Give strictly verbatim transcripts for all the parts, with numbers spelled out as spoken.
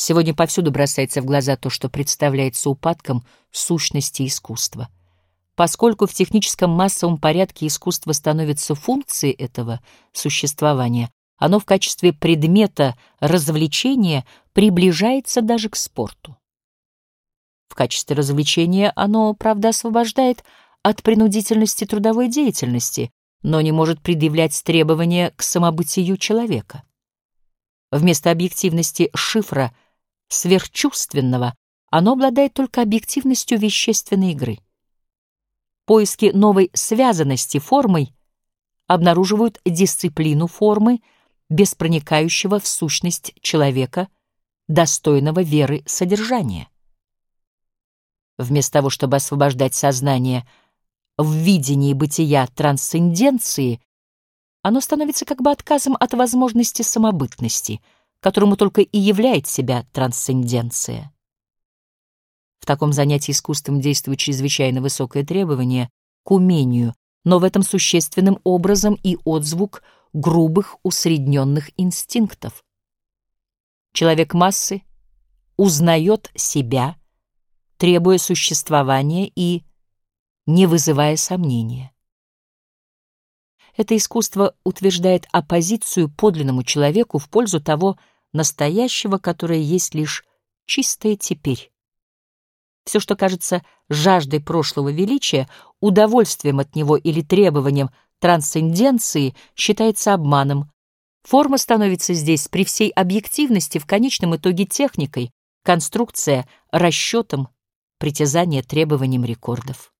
Сегодня повсюду бросается в глаза то, что представляется упадком сущности искусства. Поскольку в техническом массовом порядке искусство становится функцией этого существования, оно в качестве предмета развлечения приближается даже к спорту. В качестве развлечения оно, правда, освобождает от принудительности трудовой деятельности, но не может предъявлять требования к самобытию человека. Вместо объективности шифра сверхчувственного оно обладает только объективностью вещественной игры. Поиски новой связанности формой обнаруживают дисциплину формы без проникающего в сущность человека, достойного веры содержания. Вместо того, чтобы освобождать сознание в видении бытия трансценденции, оно становится как бы отказом от возможности самобытности, которому только и являет себя трансценденция. В таком занятии искусством действует чрезвычайно высокое требование к умению, но в этом существенным образом и отзвук грубых усредненных инстинктов. Человек массы узнает себя, требуя существования и не вызывая сомнения. Это искусство утверждает оппозицию подлинному человеку в пользу того настоящего, которое есть лишь чистое теперь. Все, что кажется жаждой прошлого величия, удовольствием от него или требованием трансценденции, считается обманом. Форма становится здесь при всей объективности в конечном итоге техникой, конструкция — расчетом, притязание требованием рекордов.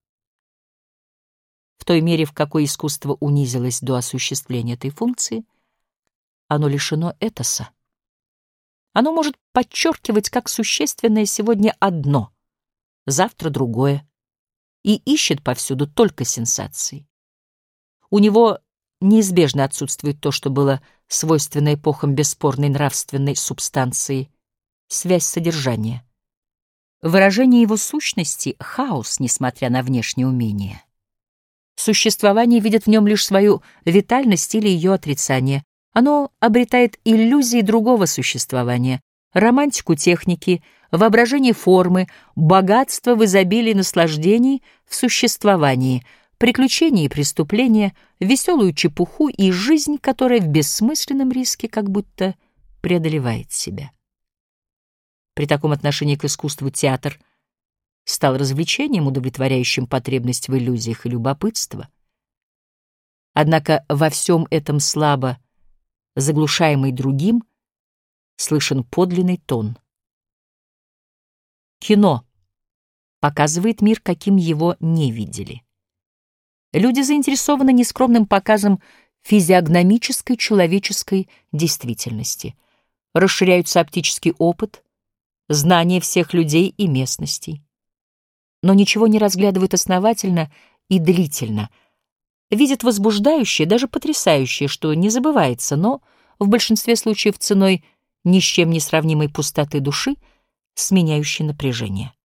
В той мере, в какой искусство унизилось до осуществления этой функции, оно лишено этоса. Оно может подчеркивать как существенное сегодня одно, завтра другое, и ищет повсюду только сенсации. У него неизбежно отсутствует то, что было свойственно эпохам бесспорной нравственной субстанции — связь содержания. Выражение его сущности — хаос, несмотря на внешнее умение. Существование видит в нем лишь свою витальность или ее отрицание. Оно обретает иллюзии другого существования, романтику техники, воображение формы, богатство в изобилии наслаждений в существовании, приключения и преступления, веселую чепуху и жизнь, которая в бессмысленном риске как будто преодолевает себя. При таком отношении к искусству театр стал развлечением, удовлетворяющим потребность в иллюзиях и любопытство. Однако во всем этом слабо заглушаемый другим слышен подлинный тон. Кино показывает мир, каким его не видели. Люди заинтересованы нескромным показом физиогномической человеческой действительности. Расширяются оптический опыт, знание всех людей и местностей. Но ничего не разглядывают основательно и длительно. Видят возбуждающее, даже потрясающее, что не забывается, но в большинстве случаев ценой ни с чем не сравнимой пустоты души, сменяющей напряжение.